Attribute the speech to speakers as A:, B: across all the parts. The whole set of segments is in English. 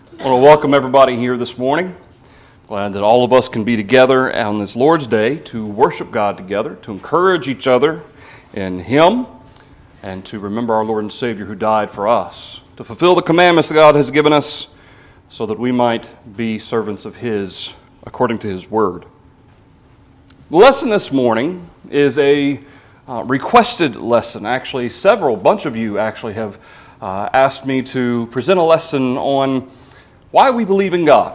A: I want to welcome everybody here this morning. Glad that all of us can be together on this Lord's Day to worship God together, to encourage each other in Him, and to remember our Lord and Savior who died for us, to fulfill the commandments that God has given us so that we might be servants of His according to His Word. The lesson this morning is a requested lesson. Actually, bunch of you actually have asked me to present a lesson on why we believe in God.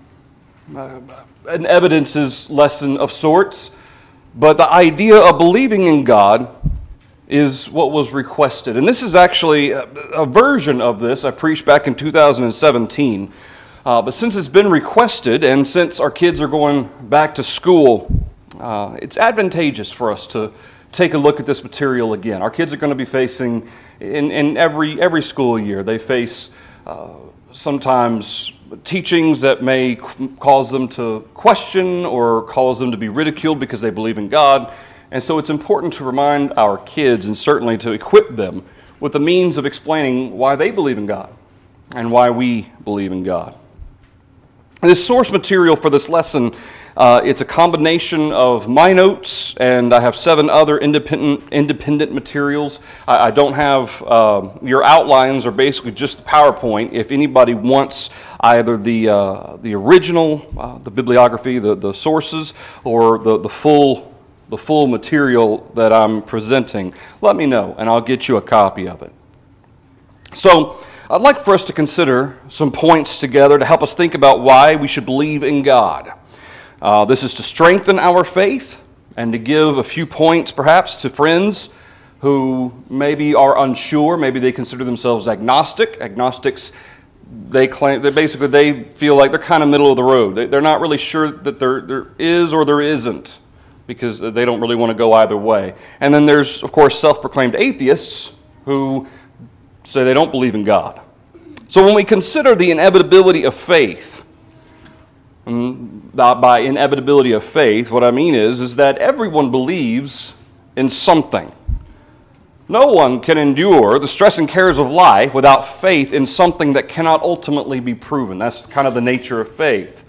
A: An evidences lesson of sorts, but the idea of believing in God is what was requested. And this is actually a version of this I preached back in 2017. But since it's been requested and since our kids are going back to school, it's advantageous for us to take a look at this material again. Our kids are going to be facing, in every school year, they face sometimes teachings that may cause them to question or cause them to be ridiculed because they believe in God. And so it's important to remind our kids and certainly to equip them with the means of explaining why they believe in God and why we believe in God. This source material for this lesson, it's a combination of my notes, and I have 7 other independent materials. I don't have, your outlines are basically just the PowerPoint. If anybody wants either the original, the bibliography, the sources, or the full material that I'm presenting, let me know, and I'll get you a copy of it. So, I'd like for us to consider some points together to help us think about why we should believe in God. This is to strengthen our faith and to give a few points perhaps to friends who maybe are unsure, maybe they consider themselves agnostic. Agnostics, they feel like they're kind of middle of the road. They're not really sure that there is or there isn't because they don't really want to go either way. And then there's, of course, self-proclaimed atheists who say they don't believe in God. So when we consider the inevitability of faith, by inevitability of faith, what I mean is that everyone believes in something. No one can endure the stress and cares of life without faith in something that cannot ultimately be proven. That's kind of the nature of faith.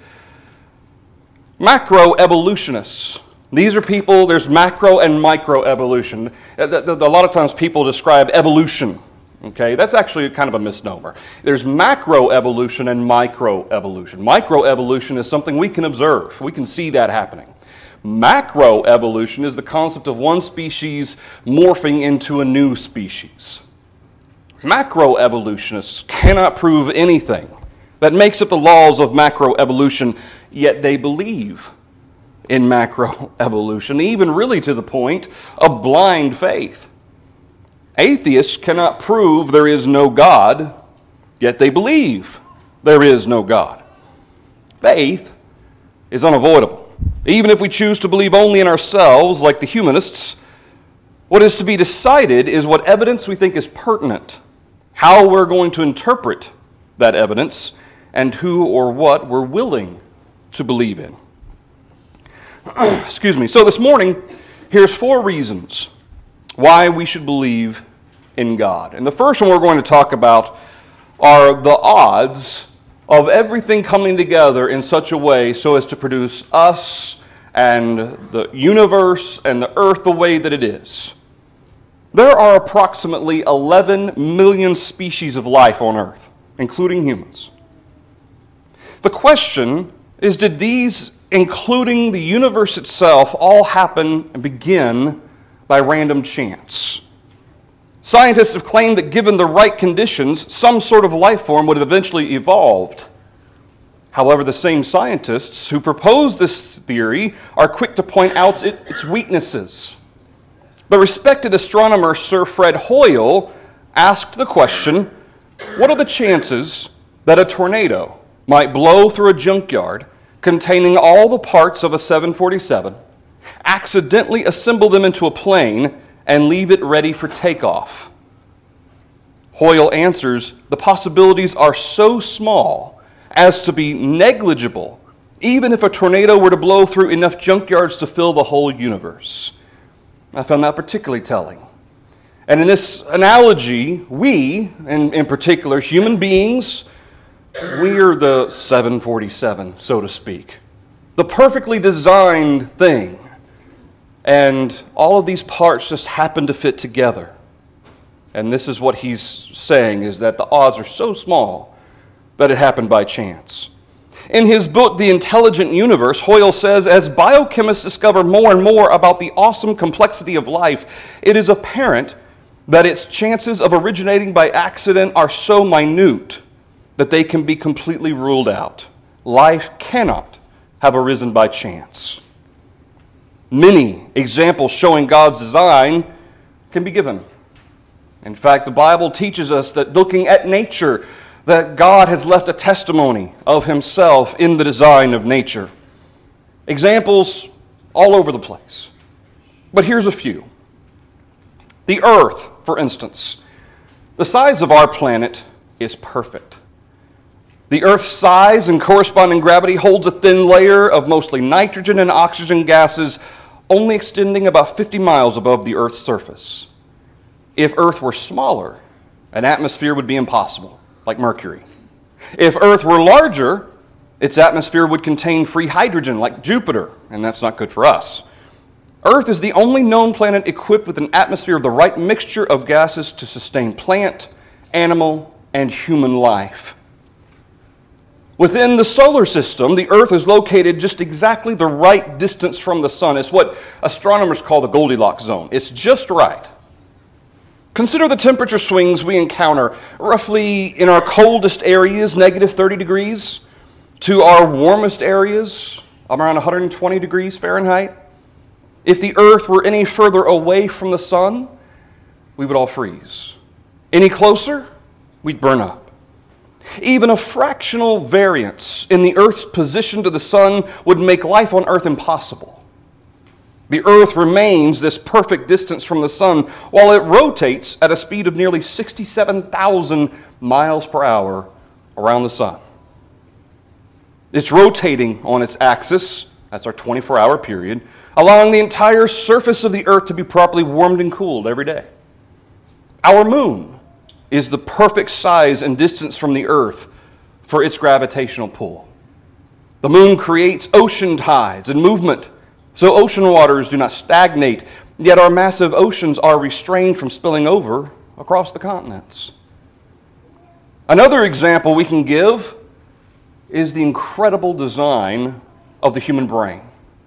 A: Macroevolutionists. These are people, there's macro and microevolution. A lot of times people describe evolution. Okay, that's actually kind of a misnomer. There's macroevolution and microevolution. Microevolution is something we can observe. We can see that happening. Macroevolution is the concept of one species morphing into a new species. Macroevolutionists cannot prove anything that makes up the laws of macroevolution, yet they believe in macroevolution, even really to the point of blind faith. Atheists cannot prove there is no God, yet they believe there is no God. Faith is unavoidable. Even if we choose to believe only in ourselves, like the humanists, what is to be decided is what evidence we think is pertinent, how we're going to interpret that evidence, and who or what we're willing to believe in. Excuse me. So this morning, here's 4 reasons why we should believe in God. And the first one we're going to talk about are the odds of everything coming together in such a way so as to produce us and the universe and the earth the way that it is. There are approximately 11 million species of life on earth, including humans. The question is, did these, including the universe itself, all happen and begin by random chance? Scientists have claimed that given the right conditions, some sort of life form would have eventually evolved. However, the same scientists who propose this theory are quick to point out its weaknesses. The respected astronomer Sir Fred Hoyle asked the question, what are the chances that a tornado might blow through a junkyard containing all the parts of a 747, accidentally assemble them into a plane, and leave it ready for takeoff? Hoyle answers, the possibilities are so small as to be negligible, even if a tornado were to blow through enough junkyards to fill the whole universe. I found that particularly telling. And in this analogy, we, and in particular human beings, We're the 747, so to speak. The perfectly designed thing. And all of these parts just happen to fit together. And this is what he's saying, is that the odds are so small that it happened by chance. In his book, The Intelligent Universe, Hoyle says, as biochemists discover more and more about the awesome complexity of life, it is apparent that its chances of originating by accident are so minute that they can be completely ruled out. Life cannot have arisen by chance. Many examples showing God's design can be given. In fact, the Bible teaches us that looking at nature, that God has left a testimony of himself in the design of nature. Examples all over the place. But here's a few. The earth, for instance. The size of our planet is perfect. The earth's size and corresponding gravity holds a thin layer of mostly nitrogen and oxygen gases, only extending about 50 miles above the earth's surface. If earth were smaller, an atmosphere would be impossible, like Mercury. If earth were larger, its atmosphere would contain free hydrogen, like Jupiter, and that's not good for us. Earth is the only known planet equipped with an atmosphere of the right mixture of gases to sustain plant, animal, and human life. Within the solar system, the Earth is located just exactly the right distance from the sun. It's what astronomers call the Goldilocks zone. It's just right. Consider the temperature swings we encounter, roughly in our coldest areas, negative 30 degrees, to our warmest areas, around 120 degrees Fahrenheit. If the earth were any further away from the sun, we would all freeze. Any closer, we'd burn up. Even a fractional variance in the earth's position to the sun would make life on earth impossible. The earth remains this perfect distance from the sun while it rotates at a speed of nearly 67,000 miles per hour around the sun. It's rotating on its axis, that's our 24-hour period, allowing the entire surface of the earth to be properly warmed and cooled every day. Our moon is the perfect size and distance from the earth for its gravitational pull. The moon creates ocean tides and movement, so ocean waters do not stagnate, yet our massive oceans are restrained from spilling over across the continents. Another example we can give is the incredible design of the human brain.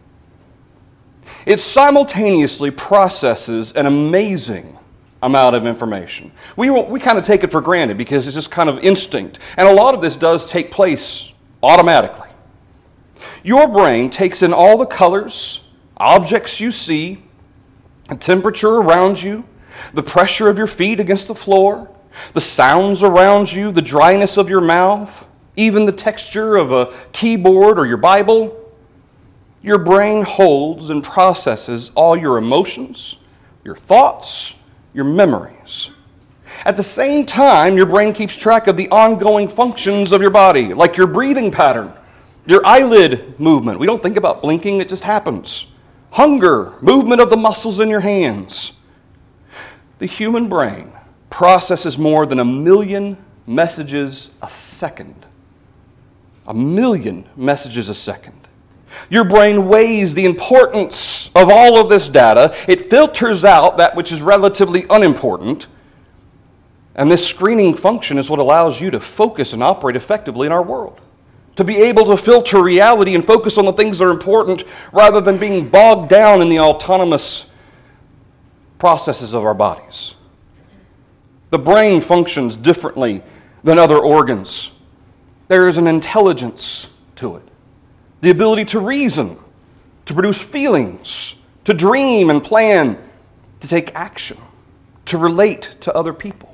A: It simultaneously processes an amazing amount of information. We kind of take it for granted because it's just kind of instinct, and a lot of this does take place automatically. Your brain takes in all the colors, objects you see, the temperature around you, the pressure of your feet against the floor, the sounds around you, the dryness of your mouth, even the texture of a keyboard or your Bible. Your brain holds and processes all your emotions, your thoughts, your memories. At the same time, your brain keeps track of the ongoing functions of your body, like your breathing pattern, your eyelid movement. We don't think about blinking, it just happens. Hunger, movement of the muscles in your hands. The human brain processes more than 1 million messages a second. 1 million messages a second. Your brain weighs the importance of all of this data. It filters out that which is relatively unimportant. And this screening function is what allows you to focus and operate effectively in our world. To be able to filter reality and focus on the things that are important rather than being bogged down in the autonomous processes of our bodies. The brain functions differently than other organs. There is an intelligence to it. The ability to reason, to produce feelings, to dream and plan, to take action, to relate to other people.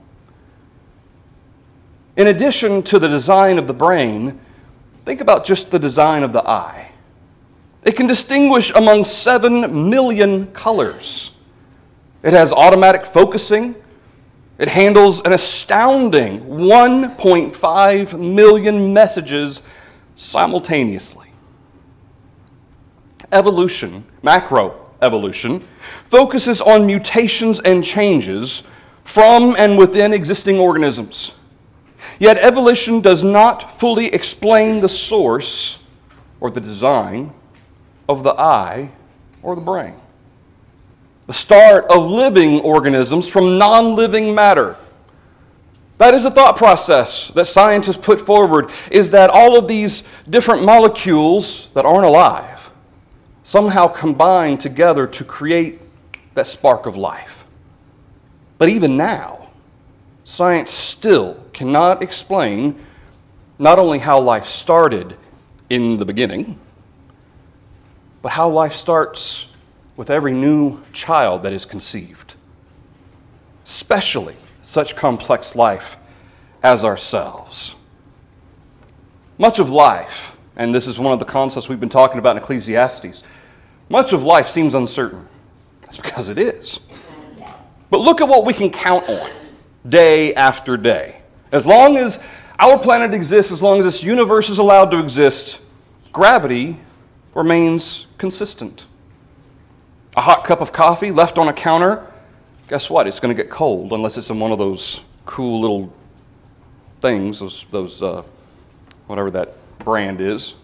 A: In addition to the design of the brain, think about just the design of the eye. It can distinguish among 7 million colors. It has automatic focusing. It handles an astounding 1.5 million messages simultaneously. Evolution, macroevolution, focuses on mutations and changes from and within existing organisms. Yet evolution does not fully explain the source or the design of the eye or the brain. The start of living organisms from non-living matter. That is a thought process that scientists put forward, is that all of these different molecules that aren't alive somehow combine together to create that spark of life. But even now, science still cannot explain not only how life started in the beginning, but how life starts with every new child that is conceived, especially such complex life as ourselves. Much of life, and this is one of the concepts we've been talking about in Ecclesiastes, much of life seems uncertain. That's because it is. But look at what we can count on day after day. As long as our planet exists, as long as this universe is allowed to exist, gravity remains consistent. A hot cup of coffee left on a counter, guess what? It's going to get cold unless it's in one of those cool little things, those whatever that brand is.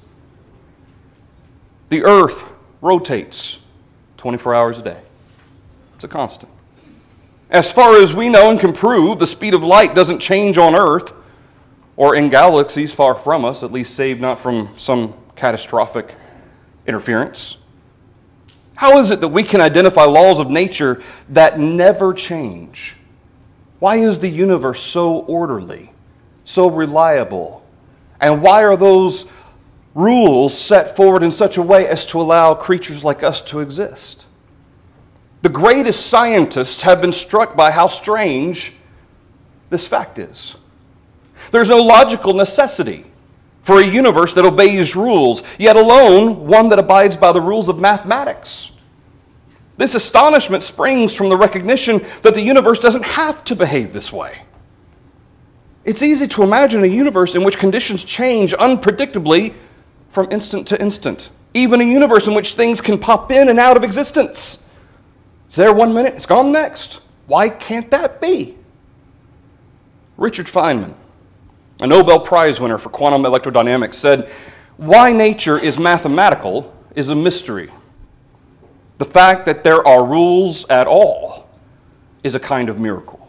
A: The earth rotates 24 hours a day. It's a constant. As far as we know and can prove, the speed of light doesn't change on Earth or in galaxies far from us, at least saved not from some catastrophic interference. How is it that we can identify laws of nature that never change? Why is the universe so orderly, so reliable? And why are those rules set forward in such a way as to allow creatures like us to exist? The greatest scientists have been struck by how strange this fact is. There's no logical necessity for a universe that obeys rules, yet alone one that abides by the rules of mathematics. This astonishment springs from the recognition that the universe doesn't have to behave this way. It's easy to imagine a universe in which conditions change unpredictably from instant to instant. Even a universe in which things can pop in and out of existence. It's there one minute, it's gone next. Why can't that be? Richard Feynman, a Nobel Prize winner for quantum electrodynamics, said, "Why nature is mathematical is a mystery. The fact that there are rules at all is a kind of miracle."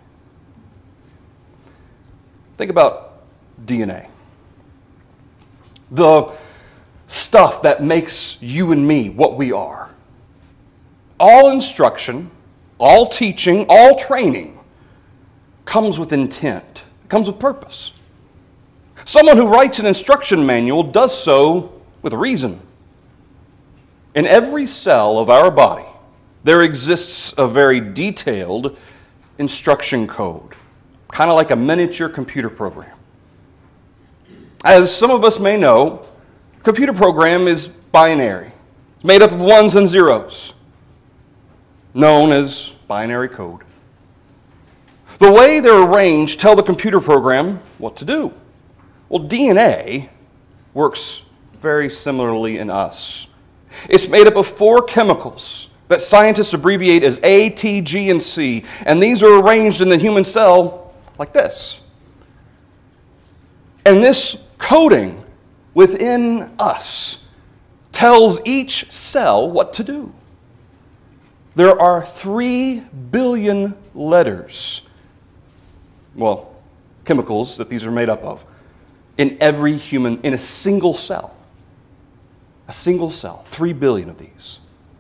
A: Think about DNA. The stuff that makes you and me what we are. All instruction, all teaching, all training comes with intent, comes with purpose. Someone who writes an instruction manual does so with a reason. In every cell of our body, there exists a very detailed instruction code, kind of like a miniature computer program. As some of us may know, a computer program is binary. It's made up of ones and zeros, known as binary code. The way they're arranged tell the computer program what to do. Well, DNA works very similarly in us. It's made up of 4 chemicals that scientists abbreviate as A, T, G, and C, and these are arranged in the human cell like this. And this coding within us tells each cell what to do. There are 3 billion letters, chemicals that these are made up of, in every human, in a single cell. A single cell, 3 billion of these.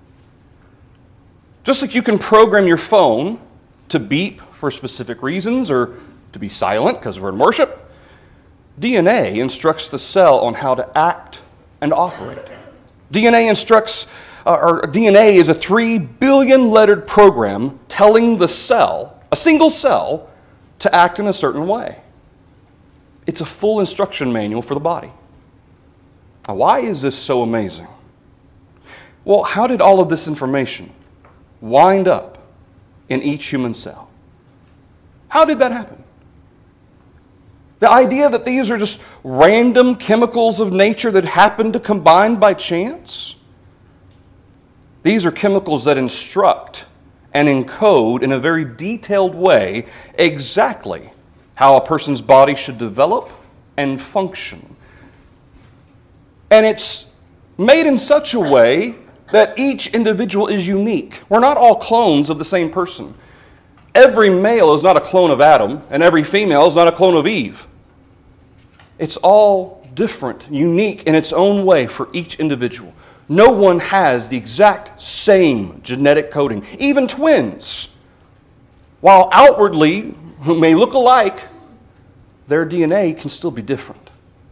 A: Just like you can program your phone to beep for specific reasons or to be silent because we're in worship, DNA instructs the cell on how to act and operate. DNA is a 3 billion lettered program telling the cell, a single cell, to act in a certain way. It's a full instruction manual for the body. Now, why is this so amazing? Well, how did all of this information wind up in each human cell? How did that happen? The idea that these are just random chemicals of nature that happen to combine by chance? These are chemicals that instruct and encode in a very detailed way exactly how a person's body should develop and function. And it's made in such a way that each individual is unique. We're not all clones of the same person. Every male is not a clone of Adam, and every female is not a clone of Eve. It's all different, unique in its own way for each individual. No one has the exact same genetic coding, even twins. While outwardly who may look alike, their DNA can still be different.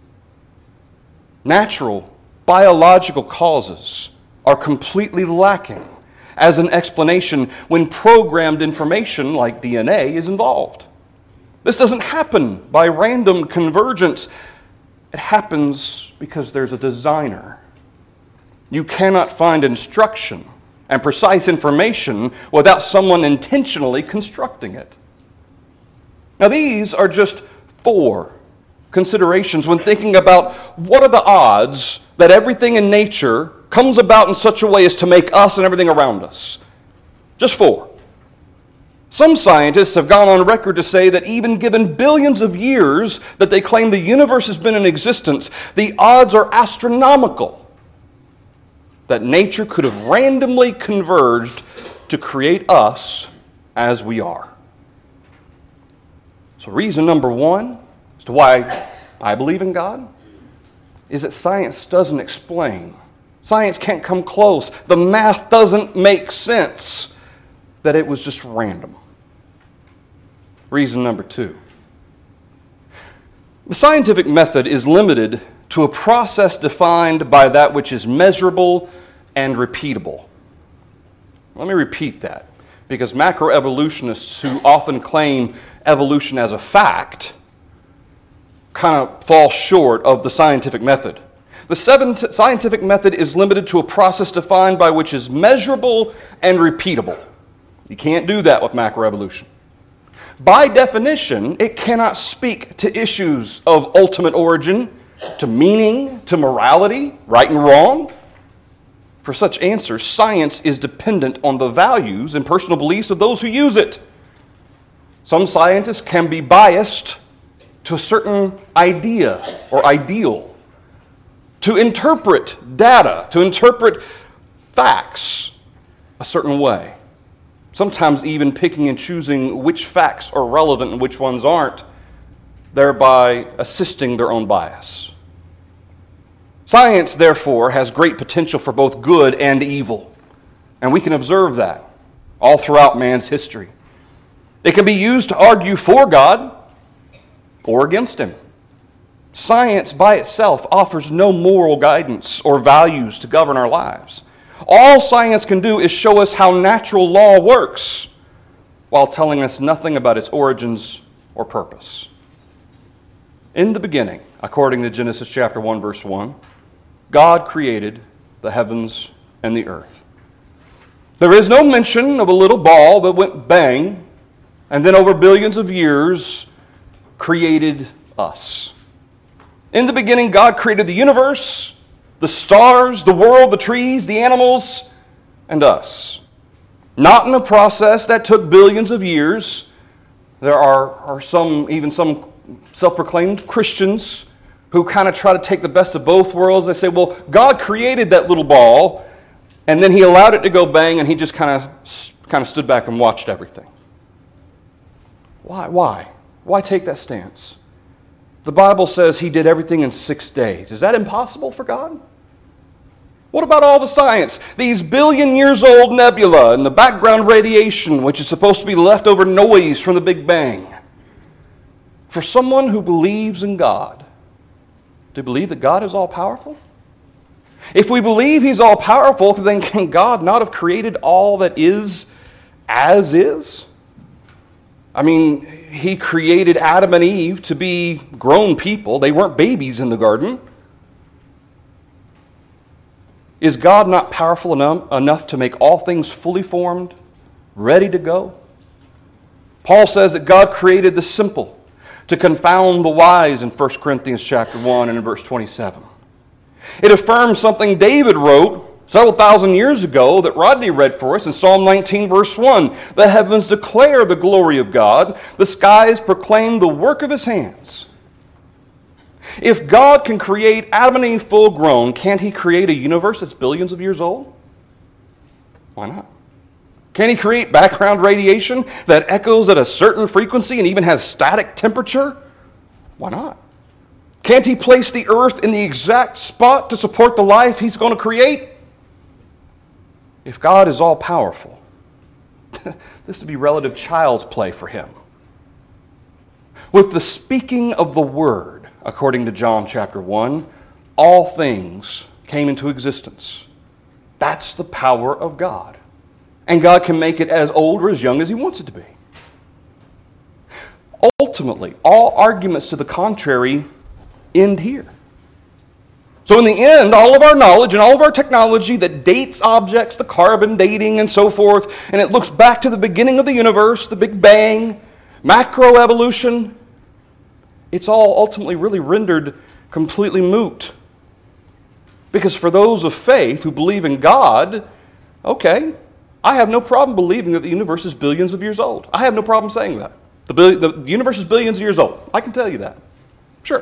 A: Natural, biological causes are completely lacking as an explanation when programmed information like DNA is involved. This doesn't happen by random convergence. It happens because there's a designer. You cannot find instruction and precise information without someone intentionally constructing it. Now, these are just 4 considerations when thinking about what are the odds that everything in nature comes about in such a way as to make us and everything around us. Just 4. Some scientists have gone on record to say that even given billions of years that they claim the universe has been in existence, the odds are astronomical that nature could have randomly converged to create us as we are. So reason number 1 as to why I believe in God is that science doesn't explain. Science can't come close. The math doesn't make sense. That it was just random. Reason number 2. The scientific method is limited to a process defined by that which is measurable and repeatable. Let me repeat that, because macroevolutionists who often claim evolution as a fact kind of fall short of the scientific method. The scientific method is limited to a process defined by which is measurable and repeatable. You can't do that with macroevolution. By definition, it cannot speak to issues of ultimate origin, to meaning, to morality, right and wrong. For such answers, science is dependent on the values and personal beliefs of those who use it. Some scientists can be biased to a certain idea or ideal, to interpret data, to interpret facts a certain way. Sometimes even picking and choosing which facts are relevant and which ones aren't, thereby assisting their own bias. Science, therefore, has great potential for both good and evil, and we can observe that all throughout man's history. It can be used to argue for God or against Him. Science by itself offers no moral guidance or values to govern our lives. All science can do is show us how natural law works while telling us nothing about its origins or purpose. In the beginning, according to Genesis chapter 1, verse 1, God created the heavens and the earth. There is no mention of a little ball that went bang and then over billions of years created us. In the beginning, God created the universe, the stars, the world, the trees, the animals, and us. Not in a process that took billions of years. There are some self-proclaimed Christians who kind of try to take the best of both worlds. They say, well, God created that little ball, and then He allowed it to go bang, and He just kind of stood back and watched everything. Why? Why take that stance? The Bible says He did everything in 6 days. Is that impossible for God? What about all the science? These billion-years-old nebula and the background radiation, which is supposed to be leftover noise from the Big Bang. For someone who believes in God, to believe that God is all-powerful? If we believe He's all-powerful, then can God not have created all that is as is? I mean, He created Adam and Eve to be grown people. They weren't babies in the garden. Is God not powerful enough to make all things fully formed, ready to go? Paul says that God created the simple to confound the wise in 1 Corinthians chapter 1 and in verse 27. It affirms something David wrote several thousand years ago that Rodney read for us in Psalm 19, verse 1. The heavens declare the glory of God. The skies proclaim the work of his hands. If God can create Adam and Eve full grown, can't he create a universe that's billions of years old? Why not? Can he create background radiation that echoes at a certain frequency and even has static temperature? Why not? Can't he place the earth in the exact spot to support the life he's going to create? If God is all powerful, this would be relative child's play for him. With the speaking of the word, according to John chapter 1, all things came into existence. That's the power of God. And God can make it as old or as young as he wants it to be. Ultimately, all arguments to the contrary end here. So in the end, all of our knowledge and all of our technology that dates objects, the carbon dating and so forth, and it looks back to the beginning of the universe, the Big Bang, macroevolution, it's all ultimately really rendered completely moot. Because for those of faith who believe in God, okay, I have no problem believing that the universe is billions of years old. I have no problem saying that. The universe is billions of years old. I can tell you that. Sure.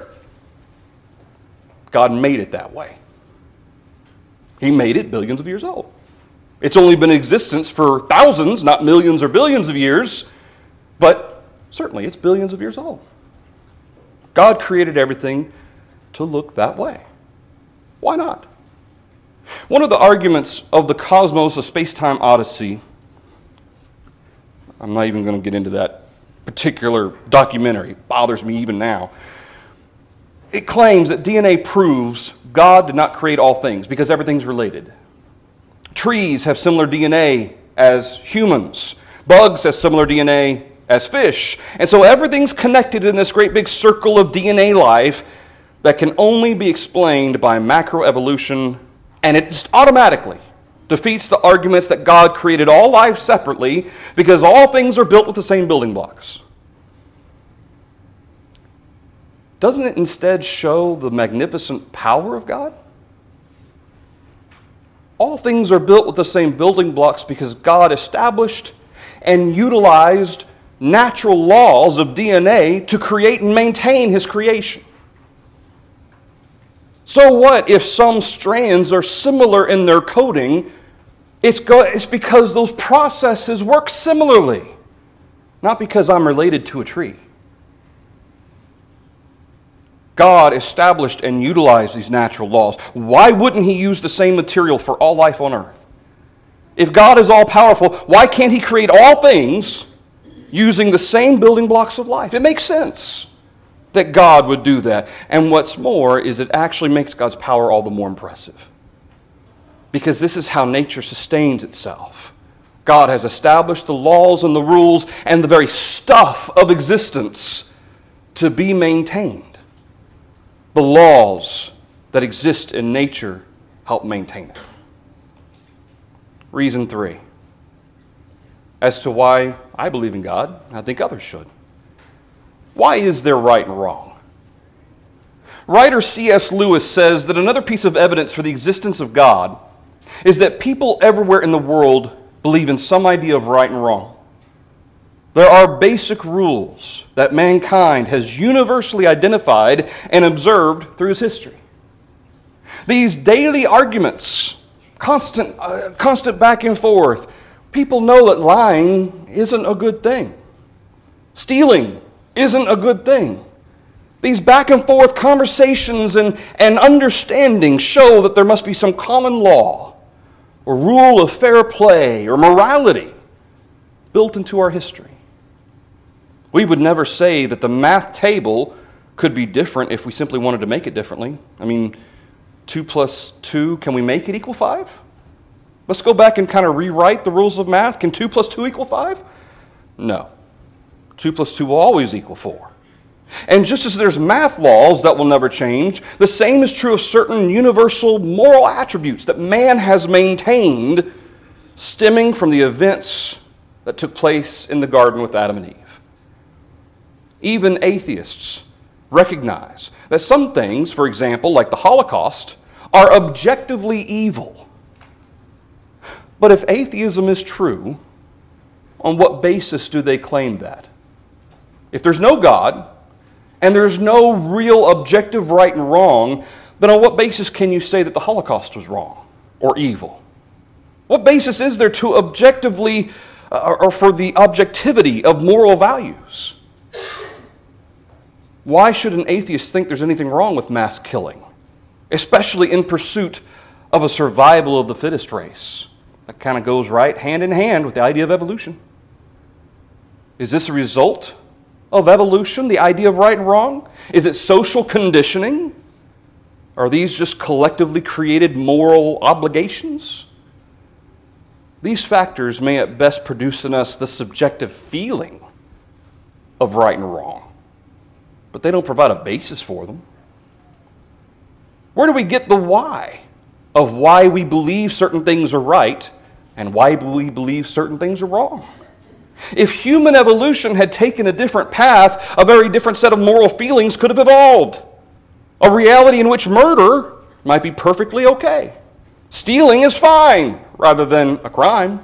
A: God made it that way. He made it billions of years old. It's only been in existence for thousands, not millions or billions of years, but certainly it's billions of years old. God created everything to look that way. Why not? One of the arguments of the Cosmos, a Space-Time Odyssey, I'm not even going to get into that particular documentary. It bothers me even now. It claims that DNA proves God did not create all things because everything's related. Trees have similar DNA as humans. Bugs have similar DNA as fish. And so everything's connected in this great big circle of DNA life that can only be explained by macroevolution, and it just automatically defeats the arguments that God created all life separately because all things are built with the same building blocks. Doesn't it instead show the magnificent power of God? All things are built with the same building blocks because God established and utilized natural laws of DNA to create and maintain his creation. So what if some strands are similar in their coding? It's because those processes work similarly, not because I'm related to a tree. God established and utilized these natural laws. Why wouldn't he use the same material for all life on earth? If God is all powerful, why can't he create all things using the same building blocks of life? It makes sense that God would do that. And what's more is it actually makes God's power all the more impressive. Because this is how nature sustains itself. God has established the laws and the rules and the very stuff of existence to be maintained. The laws that exist in nature help maintain it. Reason 3. As to why I believe in God, I think others should. Why is there right and wrong? Writer C.S. Lewis says that another piece of evidence for the existence of God is that people everywhere in the world believe in some idea of right and wrong. There are basic rules that mankind has universally identified and observed through his history. These daily arguments, constant back and forth, people know that lying isn't a good thing. Stealing isn't a good thing. These back and forth conversations and understanding show that there must be some common law or rule of fair play or morality built into our history. We would never say that the math table could be different if we simply wanted to make it differently. I mean, 2 plus 2, can we make it equal 5? Let's go back and kind of rewrite the rules of math. Can 2 plus 2 equal 5? No. 2 plus 2 will always equal 4. And just as there's math laws that will never change, the same is true of certain universal moral attributes that man has maintained stemming from the events that took place in the garden with Adam and Eve. Even atheists recognize that some things, for example, like the Holocaust, are objectively evil But if atheism is true, on what basis do they claim that? If there's no God, and there's no real objective right and wrong, then on what basis can you say that the Holocaust was wrong or evil? What basis is there to objectively, or for the objectivity of moral values? Why should an atheist think there's anything wrong with mass killing, especially in pursuit of a survival of the fittest race? That kind of goes right hand in hand with the idea of evolution. Is this a result of evolution, the idea of right and wrong? Is it social conditioning? Are these just collectively created moral obligations? These factors may at best produce in us the subjective feeling of right and wrong, but they don't provide a basis for them. Where do we get the why of why we believe certain things are right and why we believe certain things are wrong? If human evolution had taken a different path, a very different set of moral feelings could have evolved. A reality in which murder might be perfectly okay. Stealing is fine rather than a crime.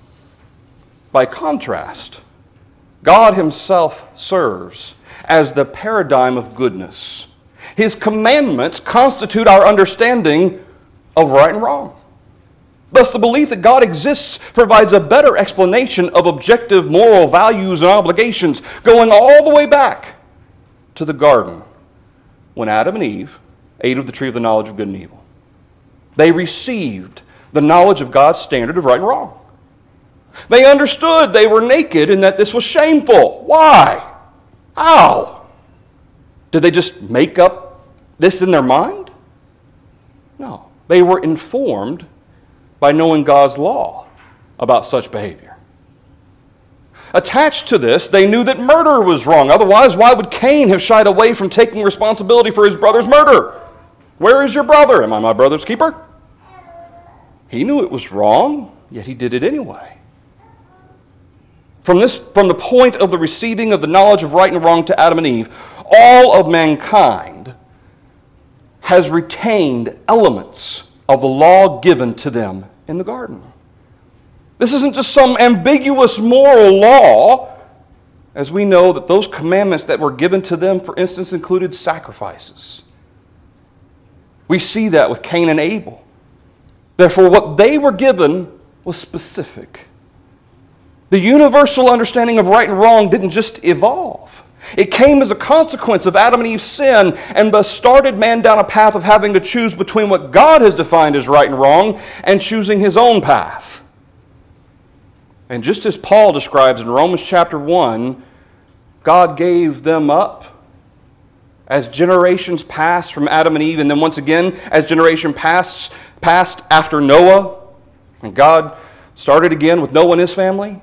A: By contrast, God Himself serves as the paradigm of goodness. His commandments constitute our understanding of right and wrong. Thus, the belief that God exists provides a better explanation of objective moral values and obligations, going all the way back to the garden when Adam and Eve ate of the tree of the knowledge of good and evil. They received the knowledge of God's standard of right and wrong. They understood they were naked and that this was shameful. Why? How? Did they just make up this in their mind? No. They were informed by knowing God's law about such behavior. Attached to this, they knew that murder was wrong. Otherwise, why would Cain have shied away from taking responsibility for his brother's murder? Where is your brother? Am I my brother's keeper? He knew it was wrong, yet he did it anyway. From the point of the receiving of the knowledge of right and wrong to Adam and Eve, all of mankind has retained elements of the law given to them in the garden. This isn't just some ambiguous moral law, as we know that those commandments that were given to them, for instance, included sacrifices. We see that with Cain and Abel. Therefore, what they were given was specific. The universal understanding of right and wrong didn't just evolve. It came as a consequence of Adam and Eve's sin, and thus started man down a path of having to choose between what God has defined as right and wrong and choosing his own path. And just as Paul describes in Romans chapter 1, God gave them up as generations passed from Adam and Eve, and then once again as generation passed after Noah, and God started again with Noah and his family.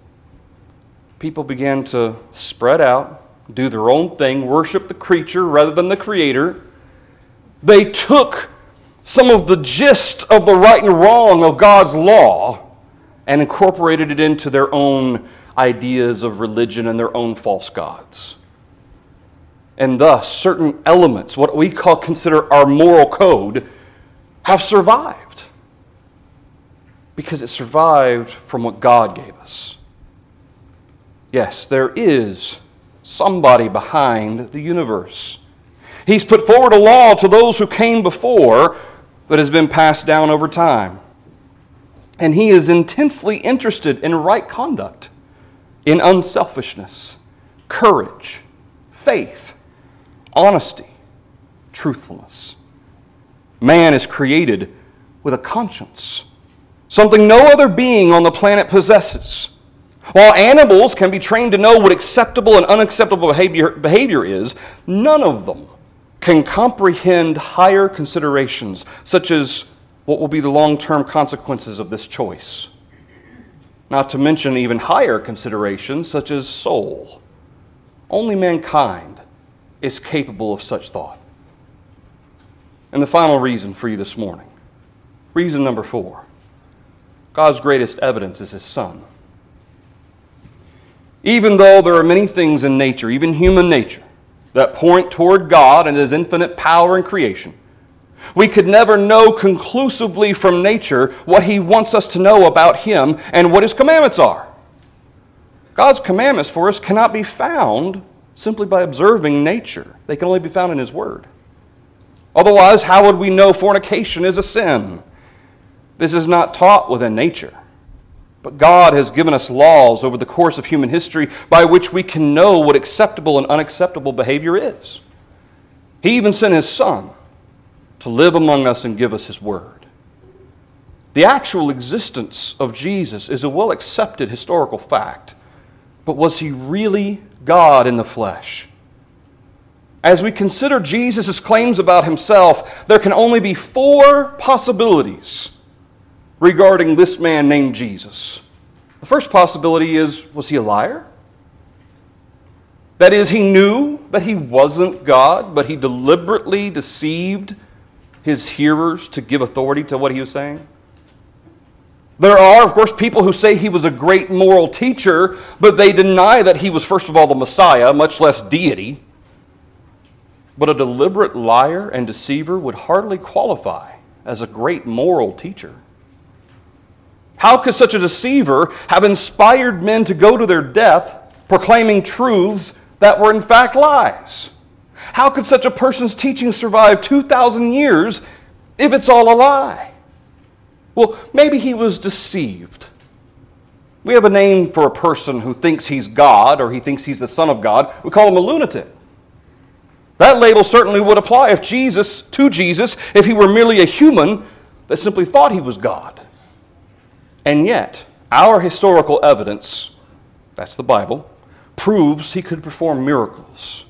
A: People began to spread out, do their own thing, worship the creature rather than the Creator. They took some of the gist of the right and wrong of God's law and incorporated it into their own ideas of religion and their own false gods. And thus, certain elements, what we consider our moral code, have survived. Because it survived from what God gave us. Yes, there is somebody behind the universe. He's put forward a law to those who came before that has been passed down over time. And He is intensely interested in right conduct, in unselfishness, courage, faith, honesty, truthfulness. Man is created with a conscience, something no other being on the planet possesses. While animals can be trained to know what acceptable and unacceptable behavior is, none of them can comprehend higher considerations, such as what will be the long-term consequences of this choice. Not to mention even higher considerations, such as soul. Only mankind is capable of such thought. And the final reason for you this morning, reason number 4, God's greatest evidence is His Son. Even though there are many things in nature, even human nature, that point toward God and His infinite power in creation, We could never know conclusively from nature what he wants us to know about him and what his commandments are. God's commandments for us cannot be found simply by observing nature. They can only be found in his word. Otherwise, how would we know fornication is a sin? This is not taught within nature. But God has given us laws over the course of human history by which we can know what acceptable and unacceptable behavior is. He even sent his Son to live among us and give us his word. The actual existence of Jesus is a well-accepted historical fact. But was he really God in the flesh? As we consider Jesus' claims about himself, there can only be 4 possibilities regarding this man named Jesus. The first possibility is, was he a liar? That is, he knew that he wasn't God, but he deliberately deceived his hearers to give authority to what he was saying. There are, of course, people who say he was a great moral teacher, but they deny that he was, first of all, the Messiah, much less deity. But a deliberate liar and deceiver would hardly qualify as a great moral teacher. How could such a deceiver have inspired men to go to their death proclaiming truths that were in fact lies? How could such a person's teaching survive 2,000 years if it's all a lie? Well, maybe he was deceived. We have a name for a person who thinks he's God or he thinks he's the Son of God. We call him a lunatic. That label certainly would apply if he were merely a human that simply thought he was God. And yet, our historical evidence, that's the Bible, proves he could perform miracles.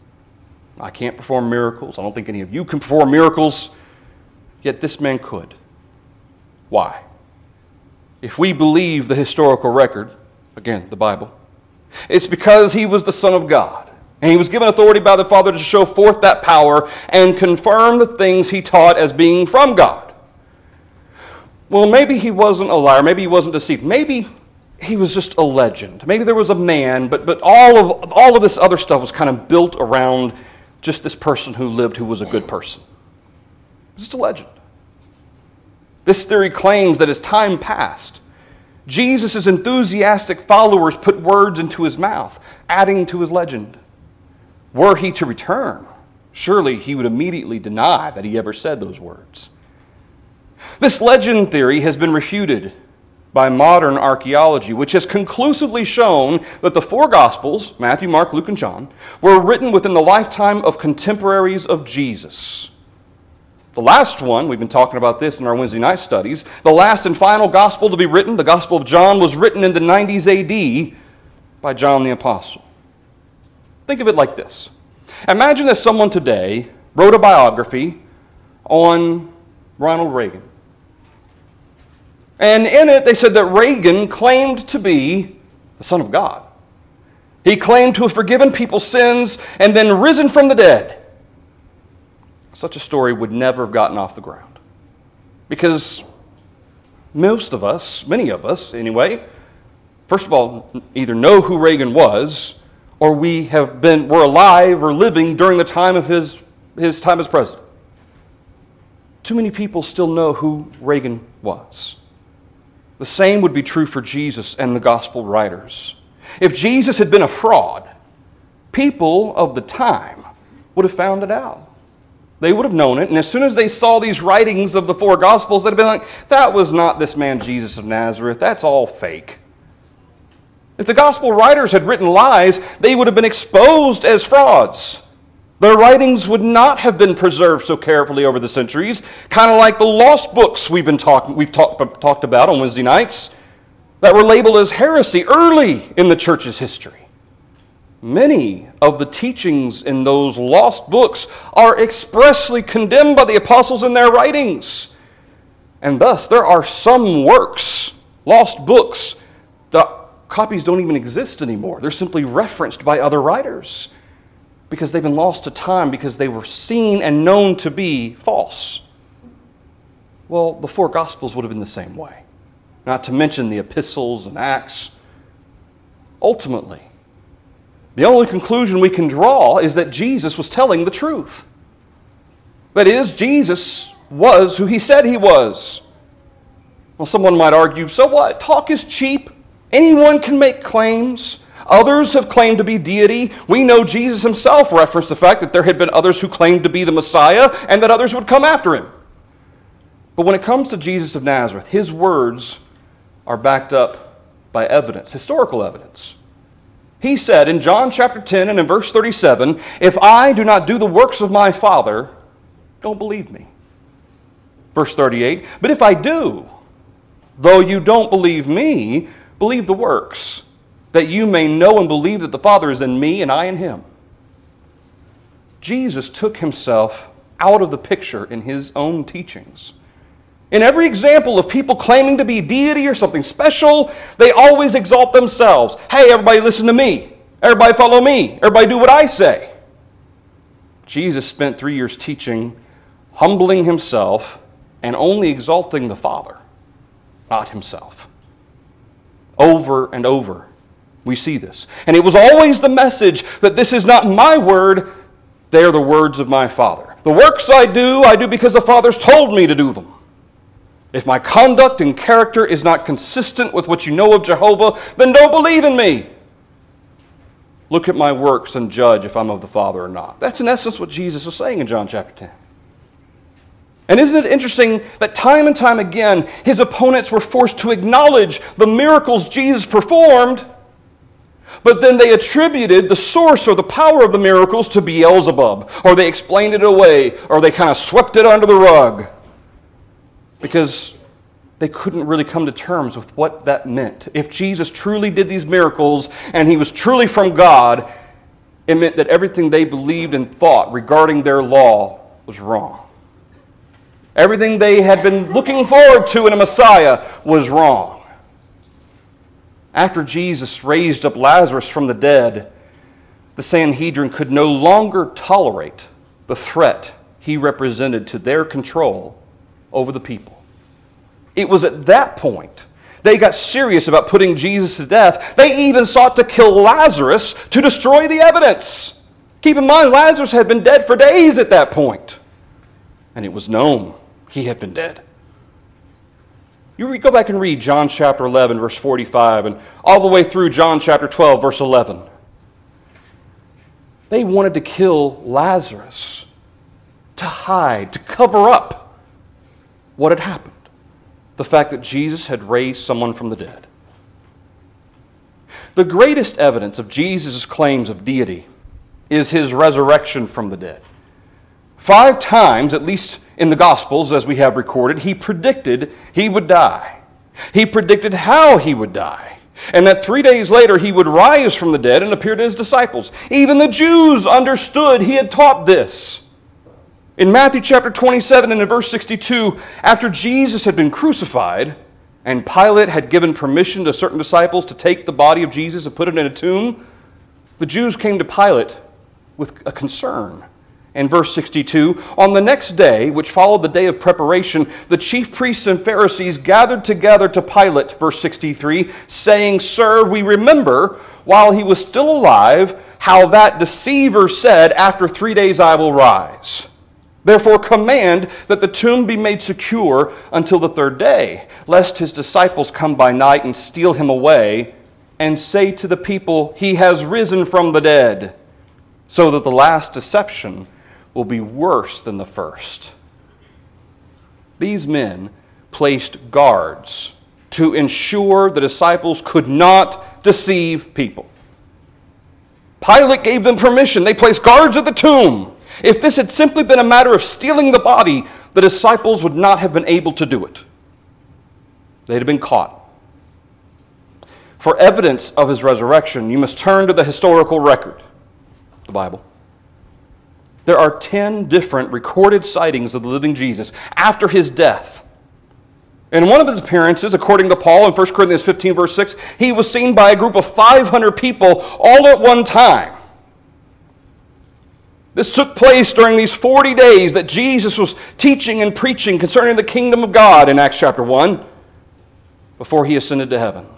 A: I can't perform miracles. I don't think any of you can perform miracles. Yet this man could. Why? If we believe the historical record, again, the Bible, it's because he was the Son of God. And he was given authority by the Father to show forth that power and confirm the things he taught as being from God. Well, maybe he wasn't a liar. Maybe he wasn't deceived. Maybe he was just a legend. Maybe there was a man, but all of this other stuff was kind of built around just this person who lived who was a good person. Just a legend. This theory claims that as time passed, Jesus' enthusiastic followers put words into his mouth, adding to his legend. Were he to return, surely he would immediately deny that he ever said those words. This legend theory has been refuted by modern archaeology, which has conclusively shown that the 4 Gospels, Matthew, Mark, Luke, and John, were written within the lifetime of contemporaries of Jesus. The last one, we've been talking about this in our Wednesday night studies, the last and final gospel to be written, the Gospel of John, was written in the 90s AD by John the Apostle. Think of it like this. Imagine that someone today wrote a biography on Ronald Reagan. And in it, they said that Reagan claimed to be the Son of God. He claimed to have forgiven people's sins and then risen from the dead. Such a story would never have gotten off the ground. Because most of us, many of us anyway, first of all, either know who Reagan was, or we're alive or living during the time of his time as president. Too many people still know who Reagan was. The same would be true for Jesus and the gospel writers. If Jesus had been a fraud, people of the time would have found it out. They would have known it, and as soon as they saw these writings of the 4 Gospels, they'd have been like, that was not this man Jesus of Nazareth, that's all fake. If the gospel writers had written lies, they would have been exposed as frauds. Their writings would not have been preserved so carefully over the centuries, kind of like the lost books we've talked about on Wednesday nights that were labeled as heresy early in the church's history. Many of the teachings in those lost books are expressly condemned by the apostles in their writings. And thus, there are some works, lost books, the copies don't even exist anymore. They're simply referenced by other writers because they've been lost to time because they were seen and known to be false. Well, the 4 Gospels would have been the same way, not to mention the epistles and Acts. Ultimately, the only conclusion we can draw is that Jesus was telling the truth. That is, Jesus was who he said he was. Well, someone might argue, so what? Talk is cheap. Anyone can make claims. Others have claimed to be deity. We know Jesus himself referenced the fact that there had been others who claimed to be the Messiah and that others would come after him. But when it comes to Jesus of Nazareth, his words are backed up by evidence, historical evidence. He said in John chapter 10 and in verse 37, "If I do not do the works of my Father, don't believe me." Verse 38, "But if I do, though you don't believe me, believe the works, that you may know and believe that the Father is in me and I in him." Jesus took himself out of the picture in his own teachings. In every example of people claiming to be deity or something special, they always exalt themselves. Hey, everybody listen to me. Everybody follow me. Everybody do what I say. Jesus spent 3 years teaching, humbling himself, and only exalting the Father, not himself. Over and over, we see this. And it was always the message that this is not my word, they are the words of my Father. The works I do because the Father's told me to do them. If my conduct and character is not consistent with what you know of Jehovah, then don't believe in me. Look at my works and judge if I'm of the Father or not. That's in essence what Jesus was saying in John chapter 10. And isn't it interesting that time and time again, his opponents were forced to acknowledge the miracles Jesus performed, but then they attributed the source or the power of the miracles to Beelzebub, or they explained it away, or they kind of swept it under the rug, because they couldn't really come to terms with what that meant. If Jesus truly did these miracles and he was truly from God, it meant that everything they believed and thought regarding their law was wrong. Everything they had been looking forward to in a Messiah was wrong. After Jesus raised up Lazarus from the dead, the Sanhedrin could no longer tolerate the threat he represented to their control over the people. It was at that point they got serious about putting Jesus to death. They even sought to kill Lazarus to destroy the evidence. Keep in mind, Lazarus had been dead for days at that point, and it was known he had been dead. You go back and read John chapter 11, verse 45, and all the way through John chapter 12, verse 11. They wanted to kill Lazarus, to hide, to cover up what had happened. The fact that Jesus had raised someone from the dead. The greatest evidence of Jesus' claims of deity is his resurrection from the dead. 5 times, at least in the Gospels, as we have recorded, he predicted he would die. He predicted how he would die, and that 3 days later he would rise from the dead and appear to his disciples. Even the Jews understood he had taught this. In Matthew chapter 27 and in verse 62, after Jesus had been crucified and Pilate had given permission to certain disciples to take the body of Jesus and put it in a tomb, the Jews came to Pilate with a concern. In verse 62, on the next day, which followed the day of preparation, the chief priests and Pharisees gathered together to Pilate, verse 63, saying, "Sir, we remember, while he was still alive, how that deceiver said, 'After 3 days I will rise.' Therefore command that the tomb be made secure until the 3rd day, lest his disciples come by night and steal him away, and say to the people, 'He has risen from the dead,' so that the last deception will be worse than the first." These men placed guards to ensure the disciples could not deceive people. Pilate gave them permission. They placed guards at the tomb. If this had simply been a matter of stealing the body, the disciples would not have been able to do it. They'd have been caught. For evidence of his resurrection, you must turn to the historical record, the Bible. There are 10 different recorded sightings of the living Jesus after his death. In one of his appearances, according to Paul in 1 Corinthians 15, verse 6, he was seen by a group of 500 people all at one time. This took place during these 40 days that Jesus was teaching and preaching concerning the kingdom of God in Acts chapter 1 before he ascended to heaven.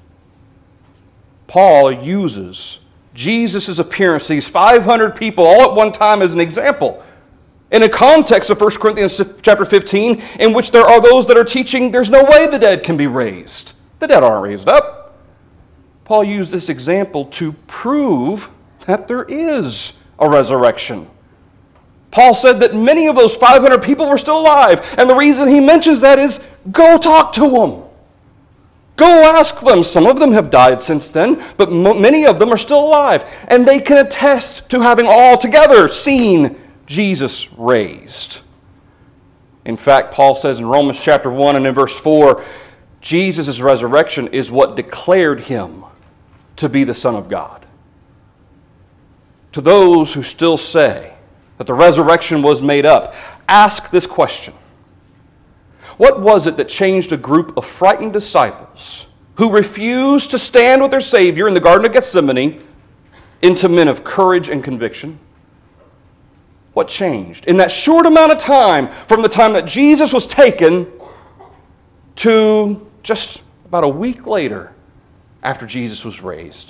A: Paul uses Jesus' appearance to these 500 people all at one time as an example. in a context of 1 Corinthians chapter 15, in which there are those that are teaching there's no way the dead can be raised. The dead aren't raised up. Paul used this example to prove that there is a resurrection. Paul said that many of those 500 people were still alive, and the reason he mentions that is, go talk to them. Go ask them. Some of them have died since then, but many of them are still alive, and they can attest to having all together seen Jesus raised. In fact, Paul says in Romans chapter 1 and in verse 4, Jesus' resurrection is what declared him to be the Son of God. To those who still say that the resurrection was made up, ask this question. What was it that changed a group of frightened disciples who refused to stand with their Savior in the Garden of Gethsemane into men of courage and conviction? What changed? In that short amount of time, from the time that Jesus was taken to just about a week later after Jesus was raised.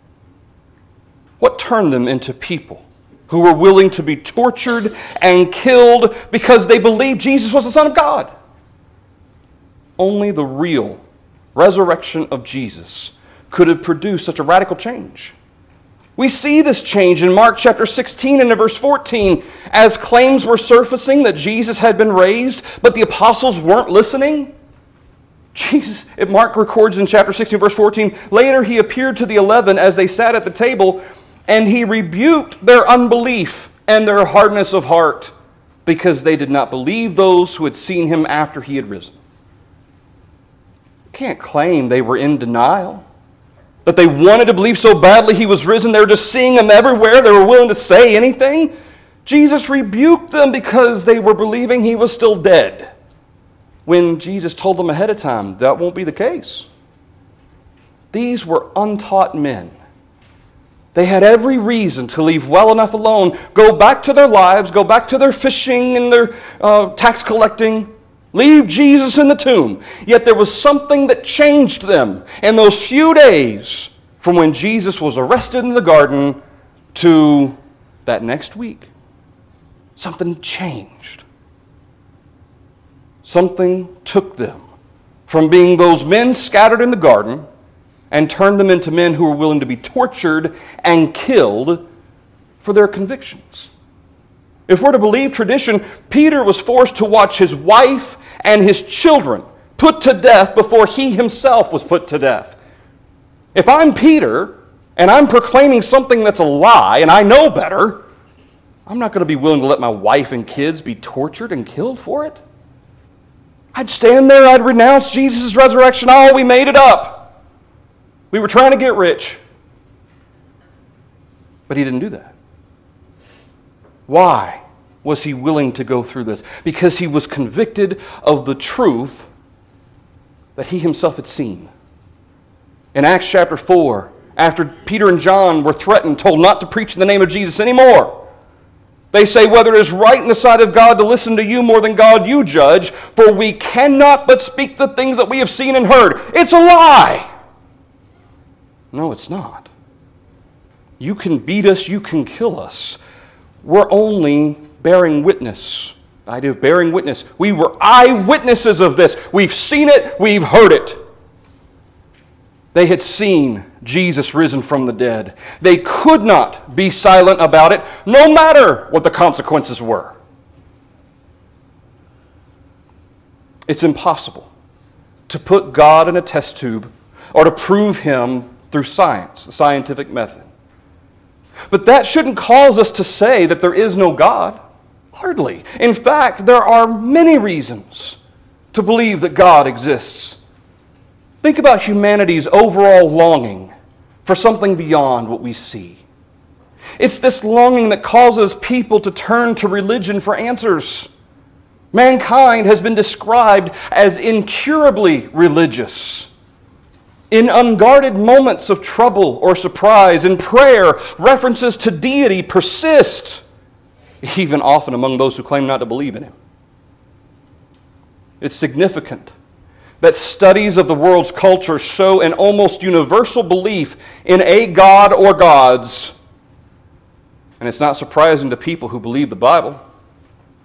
A: What turned them into people who were willing to be tortured and killed because they believed Jesus was the Son of God? Only the real resurrection of Jesus could have produced such a radical change. We see this change in Mark chapter 16 and in verse 14 as claims were surfacing that Jesus had been raised, but the apostles weren't listening. Mark records in chapter 16 verse 14, later he appeared to the 11 as they sat at the table, and he rebuked their unbelief and their hardness of heart because they did not believe those who had seen him after he had risen. Can't claim they were in denial, that they wanted to believe so badly he was risen. They were just seeing him everywhere. They were willing to say anything. Jesus rebuked them because they were believing he was still dead, when Jesus told them ahead of time that won't be the case. These were untaught men. They had every reason to leave well enough alone, go back to their lives, go back to their fishing and their tax collecting, leave Jesus in the tomb. Yet there was something that changed them in those few days from when Jesus was arrested in the garden to that next week. Something changed. Something took them from being those men scattered in the garden and turned them into men who were willing to be tortured and killed for their convictions. If we're to believe tradition, Peter was forced to watch his wife and his children put to death before he himself was put to death. If I'm Peter and I'm proclaiming something that's a lie and I know better, I'm not going to be willing to let my wife and kids be tortured and killed for it. I'd stand there, I'd renounce Jesus' resurrection. Oh, we made it up. We were trying to get rich. But he didn't do that. Why was he willing to go through this? Because he was convicted of the truth that he himself had seen. In Acts chapter 4, after Peter and John were threatened, told not to preach in the name of Jesus anymore, they say, whether it is right in the sight of God to listen to you more than God you judge, for we cannot but speak the things that we have seen and heard. It's a lie. No, it's not. You can beat us, you can kill us. We're only bearing witness. The idea of bearing witness. We were eyewitnesses of this. We've seen it, we've heard it. They had seen Jesus risen from the dead. They could not be silent about it, no matter what the consequences were. It's impossible to put God in a test tube or to prove him through science, the scientific method. But that shouldn't cause us to say that there is no God. Hardly. In fact, there are many reasons to believe that God exists. Think about humanity's overall longing for something beyond what we see. It's this longing that causes people to turn to religion for answers. Mankind has been described as incurably religious. In unguarded moments of trouble or surprise, in prayer, references to deity persist, even often among those who claim not to believe in him. It's significant that studies of the world's culture show an almost universal belief in a god or gods. And it's not surprising to people who believe the Bible.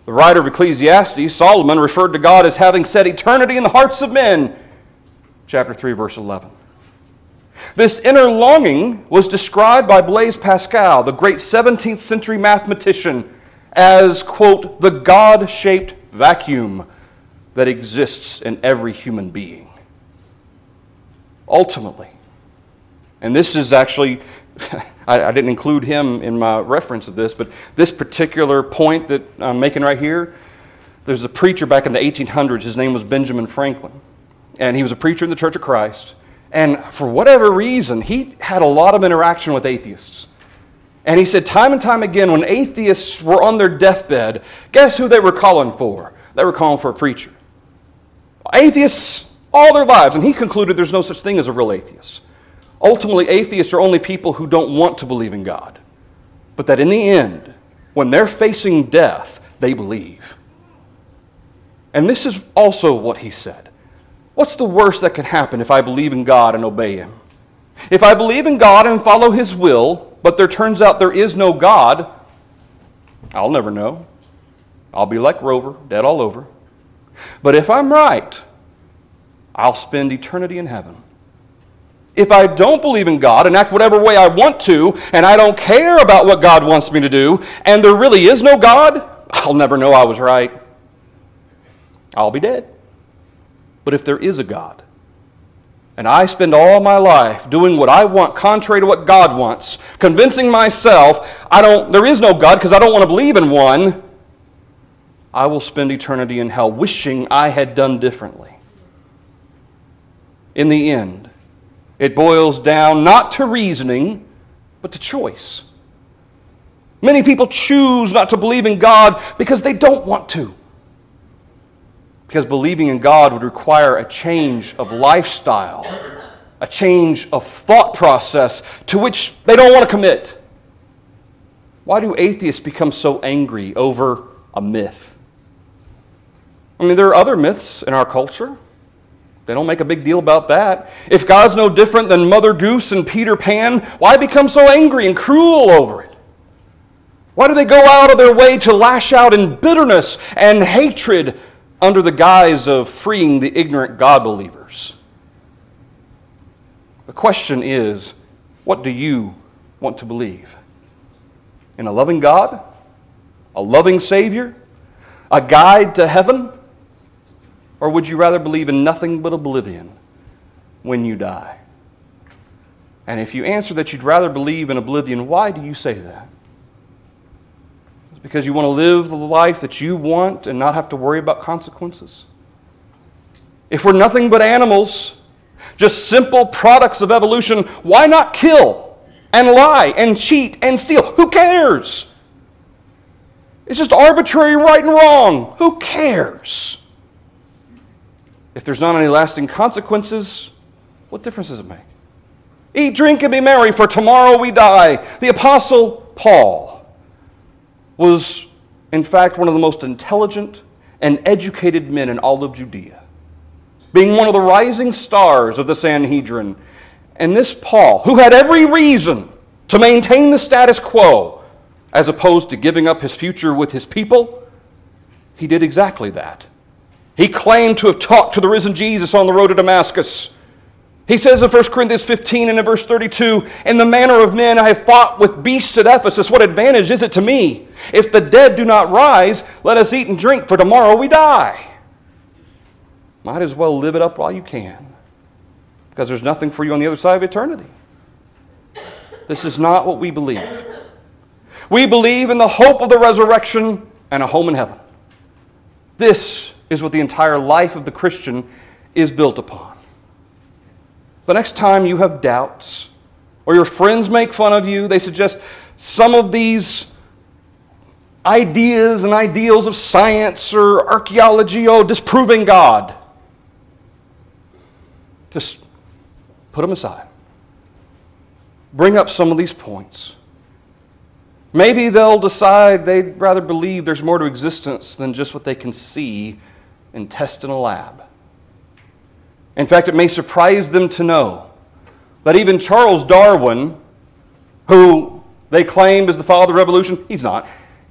A: The writer of Ecclesiastes, Solomon, referred to God as having set eternity in the hearts of men. Chapter 3, verse 11. This inner longing was described by Blaise Pascal, the great 17th century mathematician, as, quote, the God-shaped vacuum that exists in every human being. Ultimately, and this is actually, I didn't include him in my reference of this, but this particular point that I'm making right here, there's a preacher back in the 1800s, his name was Benjamin Franklin, and he was a preacher in the Church of Christ, and for whatever reason, he had a lot of interaction with atheists. And he said time and time again, when atheists were on their deathbed, guess who they were calling for? They were calling for a preacher. Atheists all their lives, and he concluded there's no such thing as a real atheist. Ultimately, atheists are only people who don't want to believe in God. But that in the end, when they're facing death, they believe. And this is also what he said. What's the worst that can happen if I believe in God and obey Him? If I believe in God and follow His will, but there turns out there is no God, I'll never know. I'll be like Rover, dead all over. But if I'm right, I'll spend eternity in heaven. If I don't believe in God and act whatever way I want to, and I don't care about what God wants me to do, and there really is no God, I'll never know I was right. I'll be dead. But if there is a God, and I spend all my life doing what I want contrary to what God wants, convincing myself there is no God because I don't want to believe in one, I will spend eternity in hell wishing I had done differently. In the end, it boils down not to reasoning, but to choice. Many people choose not to believe in God because they don't want to. Because believing in God would require a change of lifestyle, a change of thought process to which they don't want to commit. Why do atheists become so angry over a myth? I mean, there are other myths in our culture. They don't make a big deal about that. If God's no different than Mother Goose and Peter Pan, why become so angry and cruel over it? Why do they go out of their way to lash out in bitterness and hatred under the guise of freeing the ignorant God believers? The question is, what do you want to believe? In a loving God? A loving Savior? A guide to heaven? Or would you rather believe in nothing but oblivion when you die? And if you answer that you'd rather believe in oblivion, why do you say that? Is it because you want to live the life that you want and not have to worry about consequences? If we're nothing but animals, just simple products of evolution, why not kill and lie and cheat and steal? Who cares? It's just arbitrary right and wrong. Who cares? If there's not any lasting consequences, what difference does it make? Eat, drink, and be merry, for tomorrow we die. The Apostle Paul was, in fact, one of the most intelligent and educated men in all of Judea, being one of the rising stars of the Sanhedrin. And this Paul, who had every reason to maintain the status quo, as opposed to giving up his future with his people, he did exactly that. He claimed to have talked to the risen Jesus on the road to Damascus. He says in 1 Corinthians 15 and in verse 32, "In the manner of men I have fought with beasts at Ephesus. What advantage is it to me? If the dead do not rise, let us eat and drink, for tomorrow we die." Might as well live it up while you can, because there's nothing for you on the other side of eternity. This is not what we believe. We believe in the hope of the resurrection and a home in heaven. This is what the entire life of the Christian is built upon. The next time you have doubts, or your friends make fun of you, they suggest some of these ideas and ideals of science or archaeology, disproving God, just put them aside. Bring up some of these points. Maybe they'll decide they'd rather believe there's more to existence than just what they can see and test in a lab. In fact, it may surprise them to know that even Charles Darwin, who they claim is the father of evolution, he's not.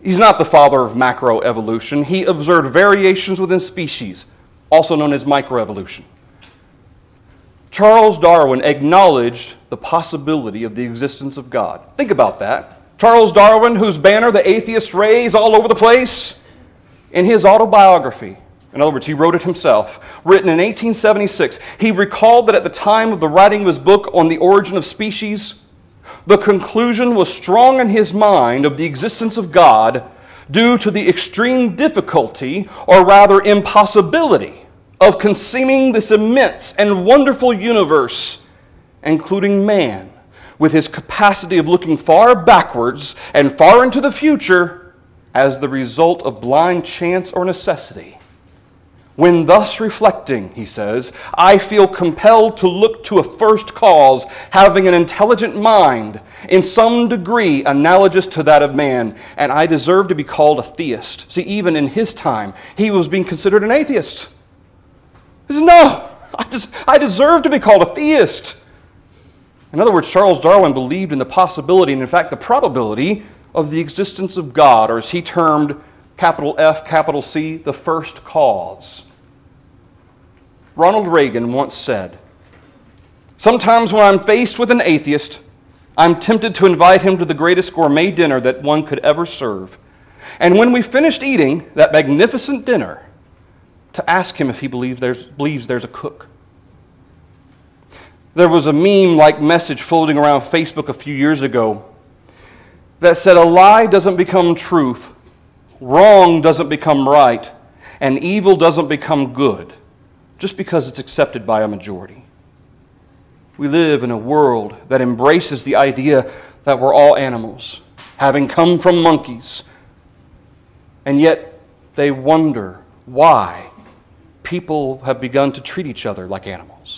A: He's not the father of macroevolution. He observed variations within species, also known as microevolution. Charles Darwin acknowledged the possibility of the existence of God. Think about that. Charles Darwin, whose banner the atheists raise all over the place, in his autobiography, in other words, he wrote it himself, written in 1876, he recalled that at the time of the writing of his book on the origin of species, the conclusion was strong in his mind of the existence of God due to the extreme difficulty, or rather impossibility, of conceiving this immense and wonderful universe, including man, with his capacity of looking far backwards and far into the future as the result of blind chance or necessity. When thus reflecting, he says, I feel compelled to look to a first cause having an intelligent mind, in some degree analogous to that of man, and I deserve to be called a theist. See, even in his time, he was being considered an atheist. He says, no, I deserve to be called a theist. In other words, Charles Darwin believed in the possibility, and in fact the probability, of the existence of God, or as he termed, capital F, capital C, the first cause. Ronald Reagan once said, sometimes when I'm faced with an atheist, I'm tempted to invite him to the greatest gourmet dinner that one could ever serve. And when we finished eating that magnificent dinner, to ask him if he believes there's a cook. There was a meme-like message floating around Facebook a few years ago that said, a lie doesn't become truth, wrong doesn't become right, and evil doesn't become good just because it's accepted by a majority. We live in a world that embraces the idea that we're all animals, having come from monkeys, and yet they wonder why people have begun to treat each other like animals.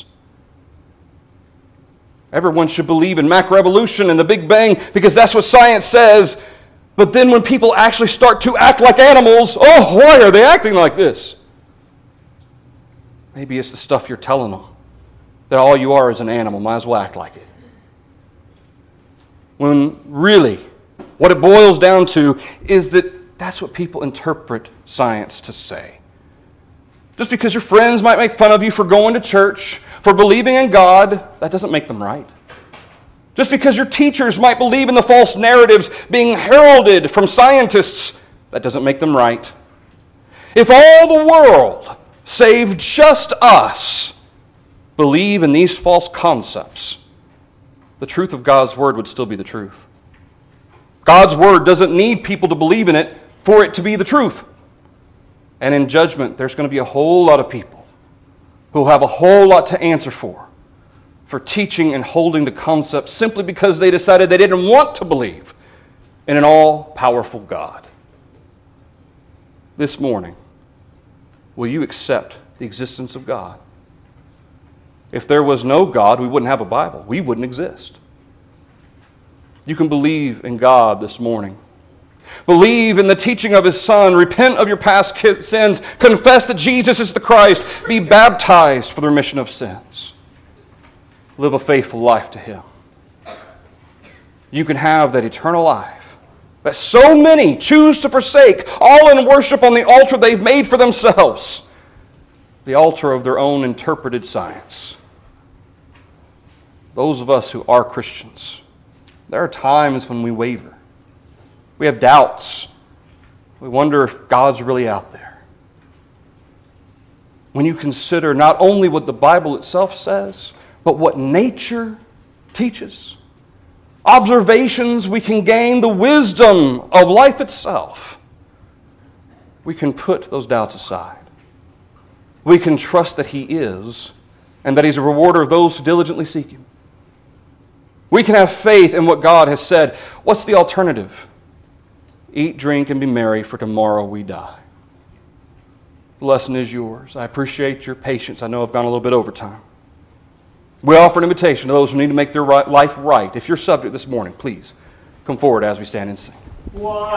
A: Everyone should believe in macroevolution and the Big Bang because that's what science says. But then when people actually start to act like animals, oh, why are they acting like this? Maybe it's the stuff you're telling them, that all you are is an animal, might as well act like it. When really, what it boils down to is that that's what people interpret science to say. Just because your friends might make fun of you for going to church, for believing in God, that doesn't make them right. Just because your teachers might believe in the false narratives being heralded from scientists, that doesn't make them right. If all the world, save just us, believe in these false concepts, the truth of God's Word would still be the truth. God's Word doesn't need people to believe in it for it to be the truth. And in judgment, there's going to be a whole lot of people who will have a whole lot to answer for teaching and holding to concepts simply because they decided they didn't want to believe in an all-powerful God. This morning, will you accept the existence of God? If there was no God, we wouldn't have a Bible. We wouldn't exist. You can believe in God this morning. Believe in the teaching of His Son. Repent of your past sins. Confess that Jesus is the Christ. Be baptized for the remission of sins. Live a faithful life to Him. You can have that eternal life that so many choose to forsake, all in worship on the altar they've made for themselves, the altar of their own interpreted science. Those of us who are Christians, there are times when we waver. We have doubts. We wonder if God's really out there. When you consider not only what the Bible itself says, but what nature teaches, observations we can gain, the wisdom of life itself, we can put those doubts aside. We can trust that He is, and that He's a rewarder of those who diligently seek Him. We can have faith in what God has said. What's the alternative? Eat, drink, and be merry, for tomorrow we die. The lesson is yours. I appreciate your patience. I know I've gone a little bit over time. We offer an invitation to those who need to make their life right. If you're subject this morning, please come forward as we stand and sing.